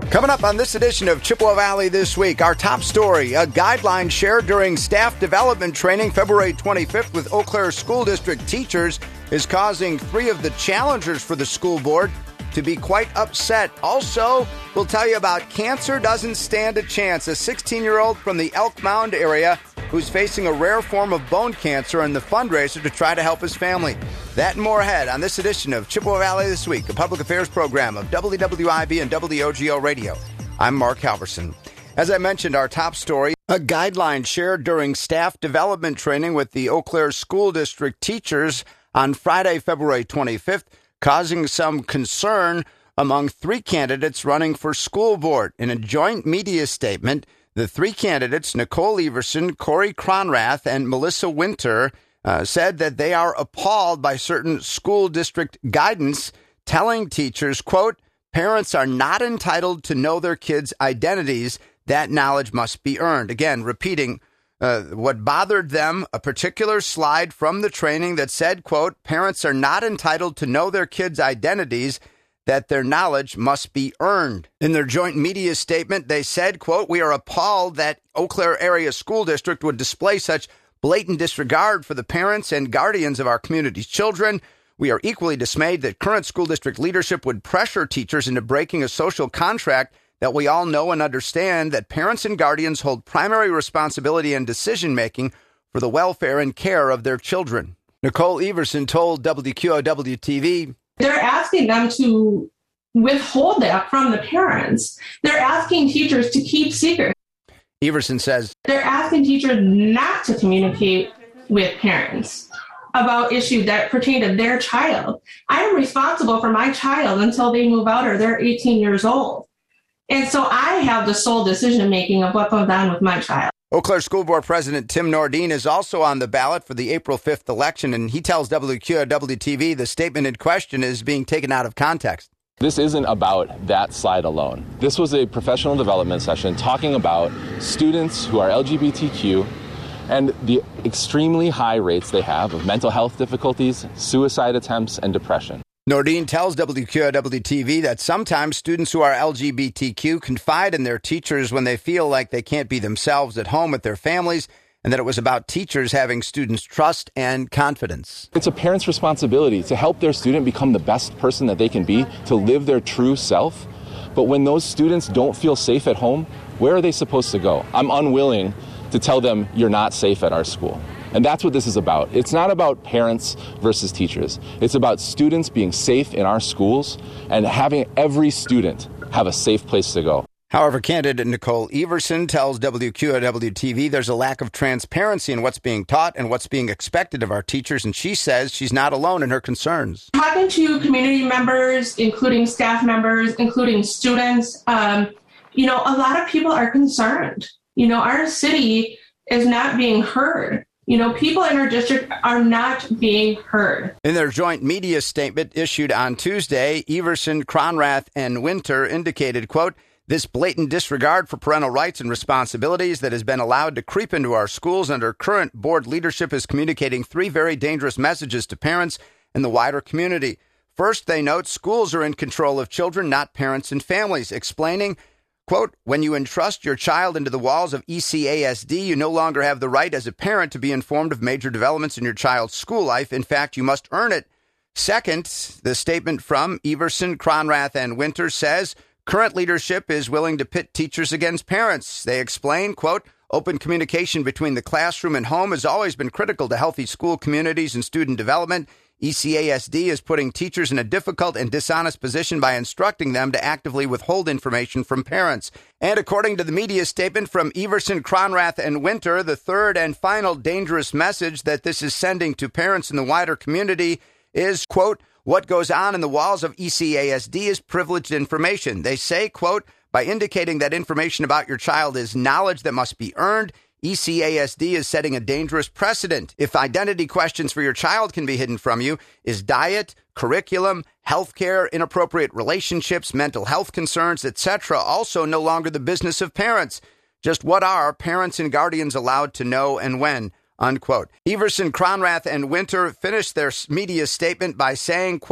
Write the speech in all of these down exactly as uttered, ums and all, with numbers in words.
Coming up on this edition of Chippewa Valley This Week, our top story, a guideline shared during staff development training February twenty-fifth with Eau Claire School District teachers is causing three of the challengers for the school board to be quite upset. Also, we'll tell you about Cancer Doesn't Stand a Chance, a sixteen-year-old from the Elk Mound area who's facing a rare form of bone cancer and the fundraiser to try to help his family. That and more ahead on this edition of Chippewa Valley This Week, a public affairs program of W W I B and W O G O Radio. I'm Mark Halverson. As I mentioned, our top story, a guideline shared during staff development training with the Eau Claire School District teachers on Friday, February twenty-fifth, causing some concern among three candidates running for school board. In a joint media statement, the three candidates, Nicole Everson, Corey Cronrath, and Melissa Winter, uh, said that they are appalled by certain school district guidance telling teachers, quote, parents are not entitled to know their kids' identities. That knowledge must be earned. Again, repeating uh, what bothered them, a particular slide from the training that said, quote, parents are not entitled to know their kids' identities, that their knowledge must be earned. In their joint media statement, they said, quote, we are appalled that Eau Claire Area School District would display such blatant disregard for the parents and guardians of our community's children. We are equally dismayed that current school district leadership would pressure teachers into breaking a social contract that we all know and understand, that parents and guardians hold primary responsibility and decision-making for the welfare and care of their children. Nicole Everson told W Q O W T V, they're asking them to withhold that from the parents. They're asking teachers to keep secret. Everson says, they're asking teachers not to communicate with parents about issues that pertain to their child. I am responsible for my child until they move out or they're eighteen years old. And so I have the sole decision-making of what goes on with my child. Eau Claire School Board President Tim Nordin is also on the ballot for the April fifth election, and he tells W Q O W T V the statement in question is being taken out of context. This isn't about that slide alone. This was a professional development session talking about students who are L G B T Q and the extremely high rates they have of mental health difficulties, suicide attempts, and depression. Nordin tells W Q O W T V that sometimes students who are L G B T Q confide in their teachers when they feel like they can't be themselves at home with their families, and that it was about teachers having students' trust and confidence. It's a parent's responsibility to help their student become the best person that they can be, to live their true self. But when those students don't feel safe at home, where are they supposed to go? I'm unwilling to tell them you're not safe at our school. And that's what this is about. It's not about parents versus teachers. It's about students being safe in our schools and having every student have a safe place to go. However, candidate Nicole Everson tells W Q O W T V there's a lack of transparency in what's being taught and what's being expected of our teachers, and she says she's not alone in her concerns. Talking to community members, including staff members, including students, um, you know, a lot of people are concerned. You know, our city is not being heard. You know, people in our district are not being heard. In their joint media statement issued on Tuesday, Everson, Cronrath, and Winter indicated, quote, this blatant disregard for parental rights and responsibilities that has been allowed to creep into our schools under current board leadership is communicating three very dangerous messages to parents and the wider community. First, they note schools are in control of children, not parents and families, explaining, quote, when you entrust your child into the walls of E C A S D, you no longer have the right as a parent to be informed of major developments in your child's school life. In fact, you must earn it. Second, the statement from Everson, Cronrath, and Winter says current leadership is willing to pit teachers against parents. They explain, quote, open communication between the classroom and home has always been critical to healthy school communities and student development. E C A S D is putting teachers in a difficult and dishonest position by instructing them to actively withhold information from parents. And according to the media statement from Everson, Cronrath, and Winter, the third and final dangerous message that this is sending to parents in the wider community is, quote, what goes on in the walls of E C A S D is privileged information. They say, quote, by indicating that information about your child is knowledge that must be earned, E C A S D is setting a dangerous precedent. If identity questions for your child can be hidden from you, is diet, curriculum, healthcare, inappropriate relationships, mental health concerns, et cetera also no longer the business of parents? Just what are parents and guardians allowed to know and when? Unquote. Everson, Cronrath, and Winter finished their media statement by saying, quote,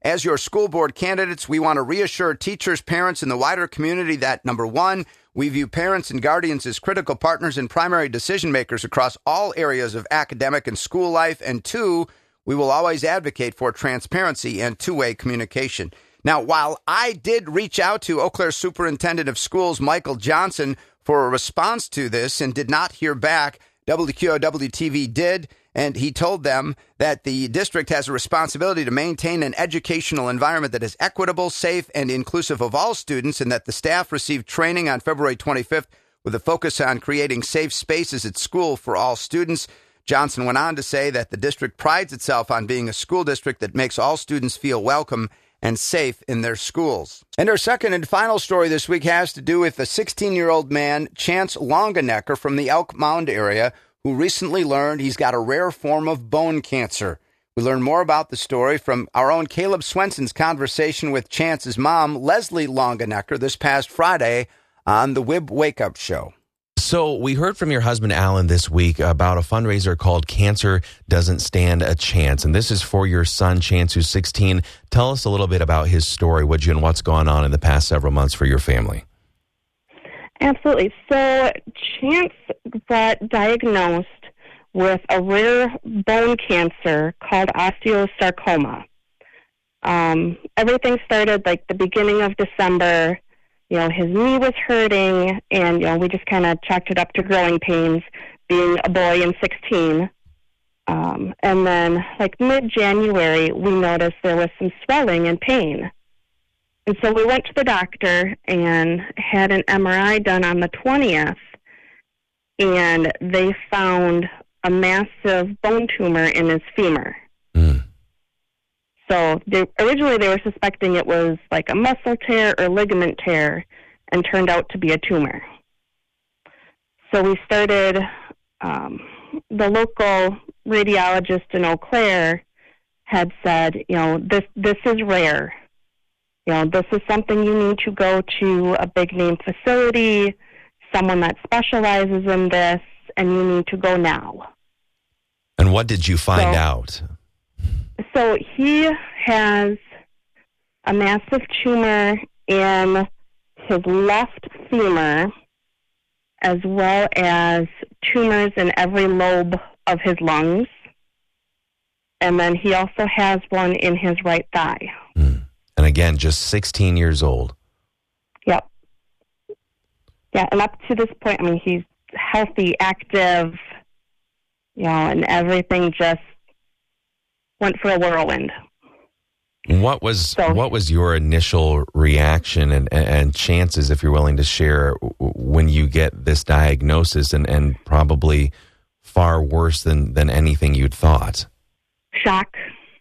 As your school board candidates, we want to reassure teachers, parents, and the wider community that, number one, we view parents and guardians as critical partners and primary decision makers across all areas of academic and school life, and two, we will always advocate for transparency and two-way communication. Now, while I did reach out to Eau Claire Superintendent of Schools, Michael Johnson, for a response to this and did not hear back, W Q O W T V did, and he told them that the district has a responsibility to maintain an educational environment that is equitable, safe, and inclusive of all students, and that the staff received training on February twenty-fifth with a focus on creating safe spaces at school for all students. Johnson went on to say that the district prides itself on being a school district that makes all students feel welcome and safe in their schools. And our second and final story this week has to do with a sixteen-year-old man, Chance Longenecker from the Elk Mound area, who recently learned he's got a rare form of bone cancer. We learn more about the story from our own Caleb Swenson's conversation with Chance's mom, Leslie Longenecker, this past Friday on the W I B Wake Up Show. So we heard from your husband, Alan, this week about a fundraiser called Cancer Doesn't Stand a Chance. And this is for your son, Chance, who's sixteen. Tell us a little bit about his story, would you, and what's gone on in the past several months for your family. Absolutely. So Chance got diagnosed with a rare bone cancer called osteosarcoma. Um, everything started like the beginning of December. You know, his knee was hurting, and, you know, we just kind of chalked it up to growing pains, being a boy and sixteen. Um, and then, like, mid-January, we noticed there was some swelling and pain. And so we went to the doctor and had an M R I done on the twentieth, and they found a massive bone tumor in his femur. Mm. So they, originally they were suspecting it was like a muscle tear or ligament tear, and turned out to be a tumor. So we started, um, the local radiologist in Eau Claire had said, you know, this this is rare. You know, this is something you need to go to a big name facility, someone that specializes in this, and you need to go now. And what did you find so, out? So he has a massive tumor in his left femur, as well as tumors in every lobe of his lungs. And then he also has one in his right thigh. Mm. And again, just sixteen years old. Yep. Yeah, and up to this point, I mean, he's healthy, active, you know, and everything just went for a whirlwind. What was So, what was your initial reaction and, and chances, if you're willing to share, when you get this diagnosis, and, and probably far worse than, than anything you'd thought? shock,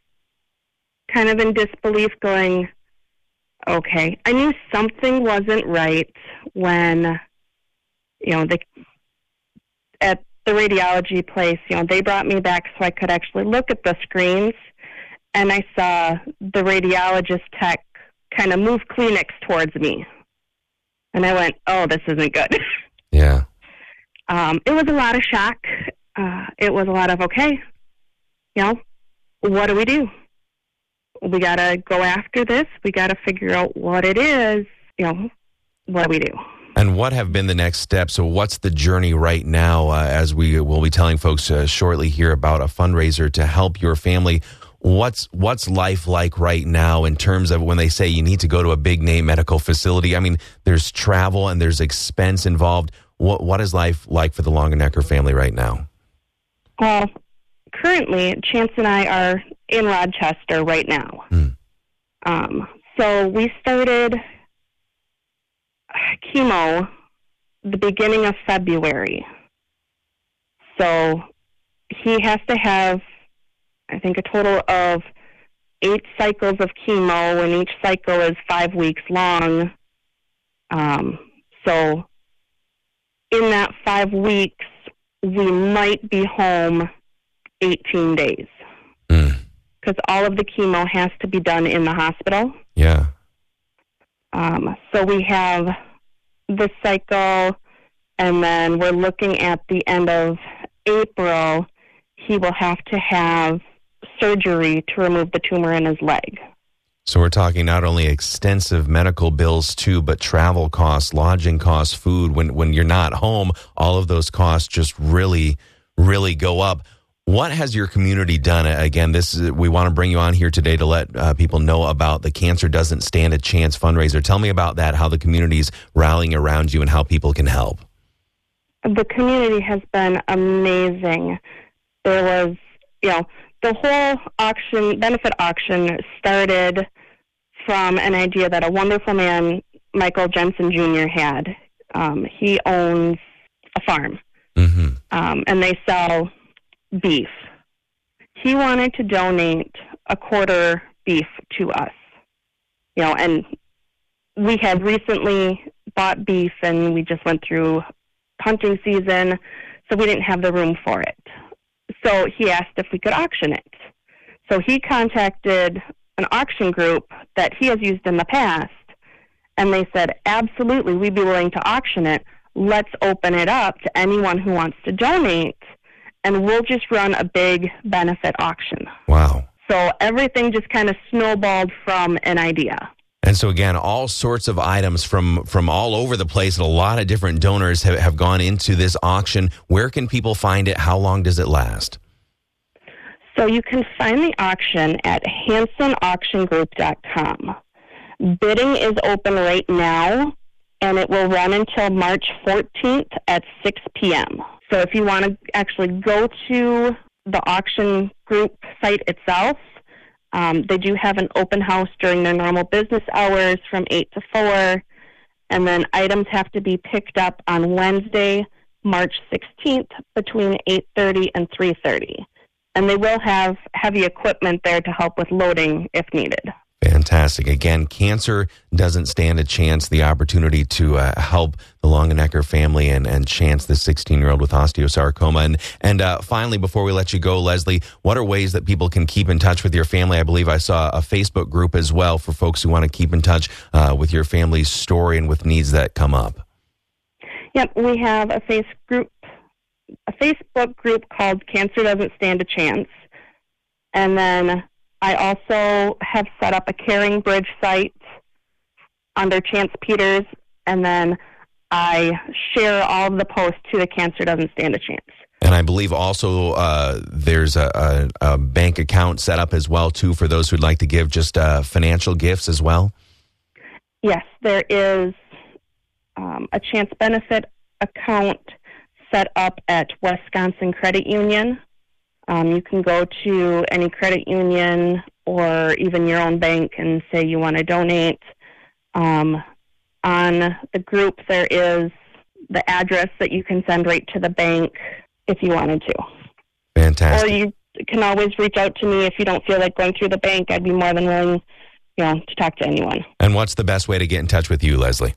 kind of in disbelief, going, okay. I knew something wasn't right when, you know, the, at the radiology place, you know, they brought me back so I could actually look at the screens, and I saw the radiologist tech kind of move Kleenex towards me. And I went, oh, this isn't good. Yeah. Um, it was a lot of shock. Uh, it was a lot of, okay, you know, what do we do? We got to go after this. We got to figure out what it is. You know, what do we do? And what have been the next steps? So what's the journey right now, uh, as we will be telling folks uh, shortly here about a fundraiser to help your family? What's what's life like right now in terms of when they say you need to go to a big name medical facility? I mean, there's travel and there's expense involved. What what is life like for the Longenecker family right now? Well, currently, Chance and I are in Rochester right now. Hmm. Um, so we started chemo the beginning of February. So he has to have, I think, a total of eight cycles of chemo, and each cycle is five weeks long. Um, so in that five weeks, we might be home eighteen days. Mm. Because all of the chemo has to be done in the hospital. Yeah. Um, so we have this cycle, and then we're looking at the end of April. He will have to have surgery to remove the tumor in his leg. So we're talking not only extensive medical bills too, but travel costs, lodging costs, food. When when you're not home, all of those costs just really, really go up. What has your community done? Again, this is, we want to bring you on here today to let uh, people know about the Cancer Doesn't Stand a Chance fundraiser. Tell me about that, how the community's rallying around you and how people can help. The community has been amazing. There was, you know, the whole auction, benefit auction started from an idea that a wonderful man, Michael Jensen Junior had. Um, he owns a farm, mm-hmm. um, and they sell beef. He wanted to donate a quarter beef to us, you know, and we had recently bought beef and we just went through hunting season, so we didn't have the room for it. So he asked if we could auction it. So he contacted an auction group that he has used in the past, and they said, absolutely, we'd be willing to auction it. Let's open it up to anyone who wants to donate, and we'll just run a big benefit auction. Wow. So everything just kind of snowballed from an idea. And so, again, all sorts of items from, from all over the place, and a lot of different donors have, have gone into this auction. Where can people find it? How long does it last? So you can find the auction at hanson auction group dot com. Bidding is open right now, and it will run until March fourteenth at six p.m. So if you want to actually go to the auction group site itself, um, they do have an open house during their normal business hours from eight to four, and then items have to be picked up on Wednesday, March sixteenth between eight thirty and three thirty. And they will have heavy equipment there to help with loading if needed. Fantastic. Again, Cancer Doesn't Stand a Chance, the opportunity to uh, help the Longenecker family and, and Chance, the sixteen-year-old with osteosarcoma. And, and uh, finally, before we let you go, Leslie, what are ways that people can keep in touch with your family? I believe I saw a Facebook group as well for folks who want to keep in touch uh, with your family's story and with needs that come up. Yep, we have a face group, a Facebook group called Cancer Doesn't Stand a Chance. And then I also have set up a Caring Bridge site under Chance Peters, and then I share all of the posts to the Cancer Doesn't Stand a Chance. And I believe also uh, there's a, a, a bank account set up as well, too, for those who'd like to give just uh, financial gifts as well? Yes, there is um, a Chance Benefit account set up at Wisconsin Credit Union. Um, you can go to any credit union or even your own bank and say you want to donate. Um, on the group, there is the address that you can send right to the bank if you wanted to. Fantastic. Or you can always reach out to me if you don't feel like going through the bank. I'd be more than willing, you know, to talk to anyone. And what's the best way to get in touch with you, Leslie?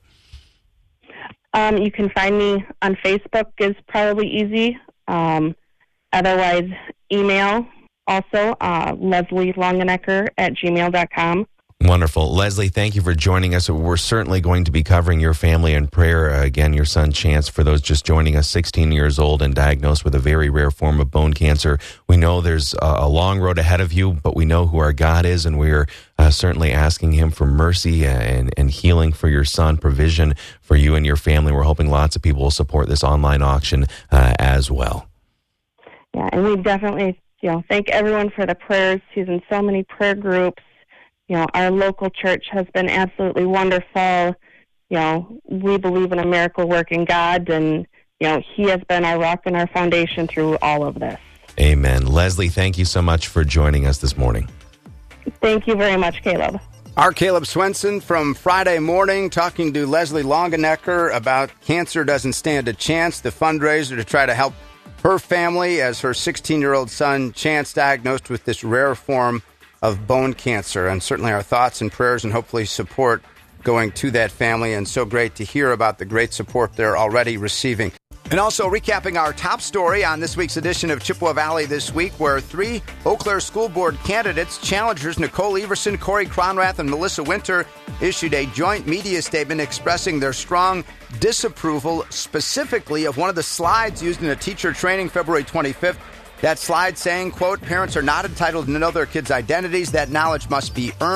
Um, you can find me on Facebook is probably easy. Um, otherwise, email also, uh, Leslie Longenecker at gmail dot com. Wonderful. Leslie, thank you for joining us. We're certainly going to be covering your family in prayer. Uh, again, your son Chance, for those just joining us, sixteen years old and diagnosed with a very rare form of bone cancer. We know there's a, a long road ahead of you, but we know who our God is, and we're uh, certainly asking him for mercy and, and healing for your son, provision for you and your family. We're hoping lots of people will support this online auction uh, as well. Yeah, and we definitely, you know, thank everyone for the prayers. He's in so many prayer groups. You know, our local church has been absolutely wonderful. You know, we believe in a miracle-working God, and, you know, he has been our rock and our foundation through all of this. Amen. Leslie, thank you so much for joining us this morning. Thank you very much, Caleb. Our Caleb Swenson from Friday morning talking to Leslie Longenecker about Cancer Doesn't Stand a Chance, the fundraiser to try to help her family as her sixteen-year-old son, Chance, diagnosed with this rare form of bone cancer. And certainly our thoughts and prayers and hopefully support going to that family. And so great to hear about the great support they're already receiving. And also recapping our top story on this week's edition of Chippewa Valley This Week, where three Eau Claire School Board candidates, challengers Nicole Everson, Corey Cronrath, and Melissa Winter, issued a joint media statement expressing their strong disapproval specifically of one of the slides used in a teacher training February twenty-fifth. That slide saying, quote, parents are not entitled to know their kids' identities. That knowledge must be earned.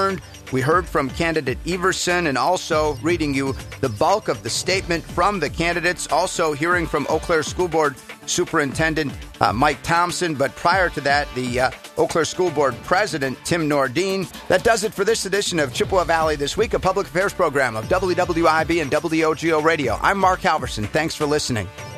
We heard from candidate Everson and also reading you the bulk of the statement from the candidates. Also hearing from Eau Claire School Board Superintendent uh, Mike Thompson. But prior to that, the uh, Eau Claire School Board President Tim Nordin. That does it for this edition of Chippewa Valley This Week, a public affairs program of W W I B and W O G O Radio. I'm Mark Halverson. Thanks for listening.